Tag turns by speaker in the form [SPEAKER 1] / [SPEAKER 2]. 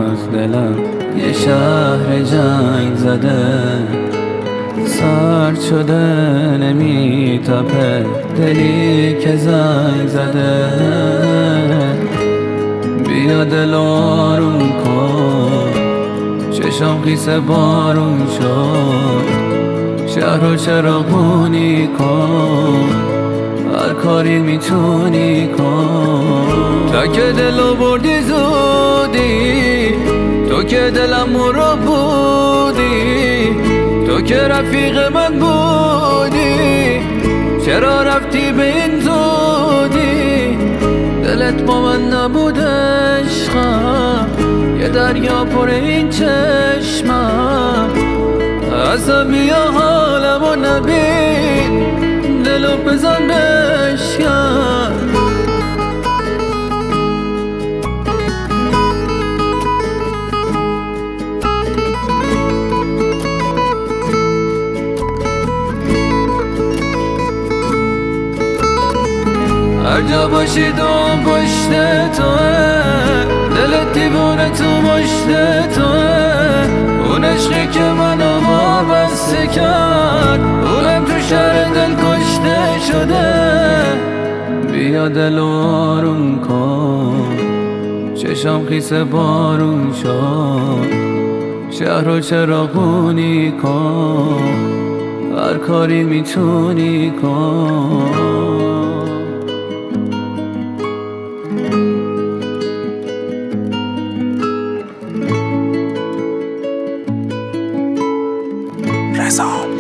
[SPEAKER 1] از دلم یه شهر جنگ زده، سرد شده نمیتپه دلی که زنگ زده. بیا دل آروم کن، چشم خیس بارون شد، شهر رو چراغونی کن، هر کاری میتونی کن. تا که دلو بردی زودی، تو که دلم رو بودی، تو که رفیق من بودی، چرا رفتی به این زودی؟ دلت با من نبود عشقم، یه دریا پر این چشمم. ازم بیا حالمو نبین، دلو بزن بشکن. هر جا باشی دوم پشت توه، دلت دیوونه تو مشت توه. اون عشقی که منو وابسته کرد، اونم تو شهر دل کشته شده. بیا دل آروم کن، چشم خیس بارون شد، شهر رو چراغونی کن، هر کاری میتونی کن.
[SPEAKER 2] رضا